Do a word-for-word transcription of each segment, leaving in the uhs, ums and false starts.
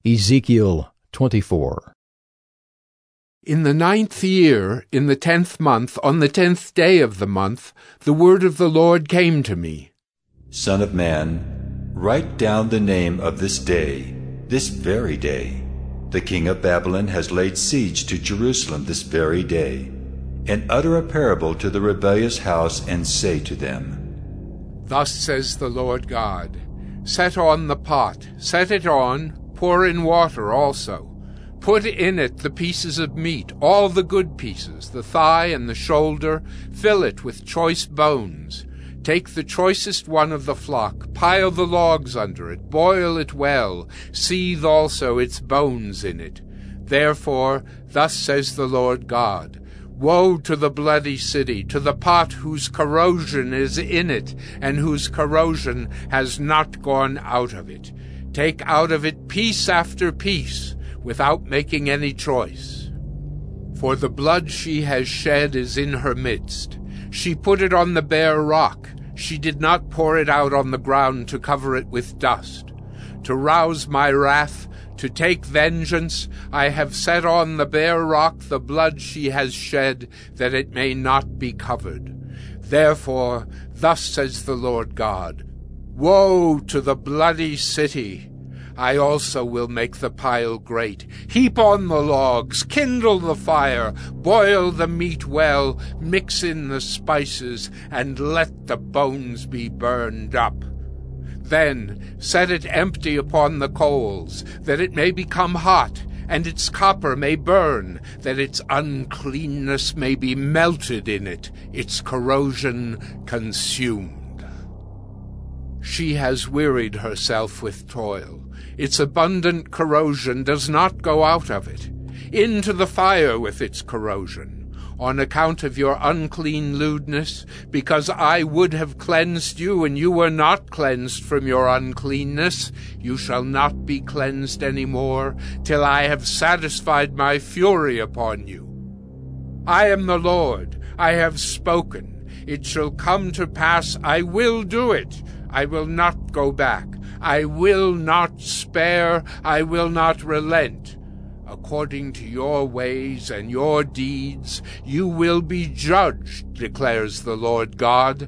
Ezekiel twenty-four. In the ninth year, in the tenth month, on the tenth day of the month, the word of the Lord came to me. Son of man, write down the name of this day, this very day. The king of Babylon has laid siege to Jerusalem this very day. And utter a parable to the rebellious house, and say to them, Thus says the Lord God, Set on the pot, set it on, pour in water also. Put in it the pieces of meat, all the good pieces, the thigh and the shoulder, fill it with choice bones. Take the choicest one of the flock, pile the logs under it, boil it well, seethe also its bones in it. Therefore, thus says the Lord God, Woe to the bloody city, to the pot whose corrosion is in it, and whose corrosion has not gone out of it. Take out of it piece after piece, without making any choice. For the blood she has shed is in her midst. She put it on the bare rock. She did not pour it out on the ground to cover it with dust. To rouse my wrath, to take vengeance, I have set on the bare rock the blood she has shed, that it may not be covered. Therefore, thus says the Lord God, Woe to the bloody city! I also will make the pile great. Heap on the logs, kindle the fire, boil the meat well, mix in the spices, and let the bones be burned up. Then set it empty upon the coals, that it may become hot, and its copper may burn, that its uncleanness may be melted in it, its corrosion consumed. She has wearied herself with toil. Its abundant corrosion does not go out of it. Into the fire with its corrosion. On account of your unclean lewdness, because I would have cleansed you, and you were not cleansed from your uncleanness, you shall not be cleansed any more, till I have satisfied my fury upon you. I am the Lord, I have spoken. It shall come to pass, I will do it. I will not go back. I will not spare, I will not relent. According to your ways and your deeds, you will be judged, declares the Lord God.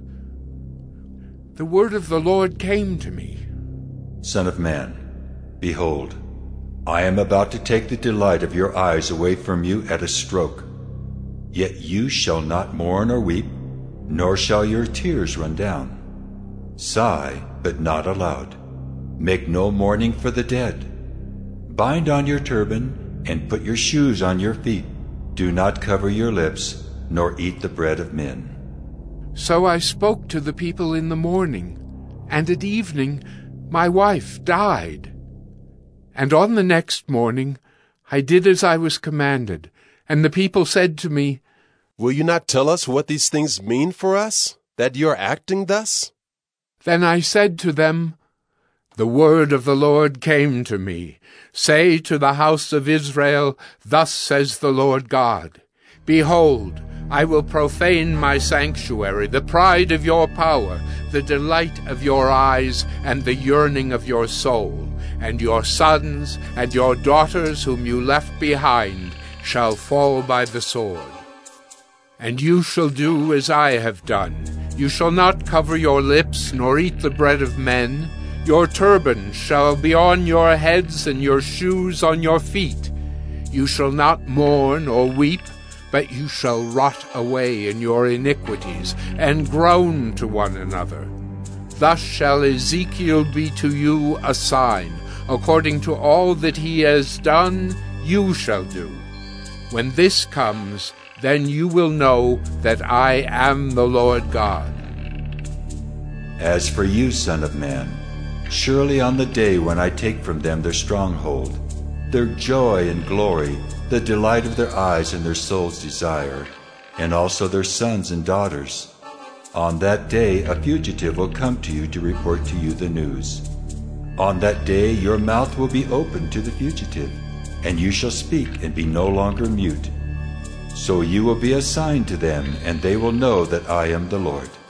The word of the Lord came to me. Son of man, behold, I am about to take the delight of your eyes away from you at a stroke. Yet you shall not mourn or weep, nor shall your tears run down. Sigh, but not aloud. Make no mourning for the dead. Bind on your turban, and put your shoes on your feet. Do not cover your lips, nor eat the bread of men. So I spoke to the people in the morning, and at evening my wife died. And on the next morning I did as I was commanded, and the people said to me, Will you not tell us what these things mean for us, that you are acting thus? Then I said to them, The word of the Lord came to me. Say to the house of Israel, Thus says the Lord God, Behold, I will profane my sanctuary, the pride of your power, the delight of your eyes, and the yearning of your soul. And your sons and your daughters whom you left behind shall fall by the sword. And you shall do as I have done. You shall not cover your lips, nor eat the bread of men. Your turban shall be on your heads, and your shoes on your feet. You shall not mourn or weep, but you shall rot away in your iniquities, and groan to one another. Thus shall Ezekiel be to you a sign. According to all that he has done, you shall do. When this comes, then you will know that I am the Lord God. As for you, son of man, surely on the day when I take from them their stronghold, their joy and glory, the delight of their eyes and their soul's desire, and also their sons and daughters, on that day a fugitive will come to you to report to you the news. On that day your mouth will be opened to the fugitive, and you shall speak and be no longer mute. So you will be a sign to them, and they will know that I am the Lord.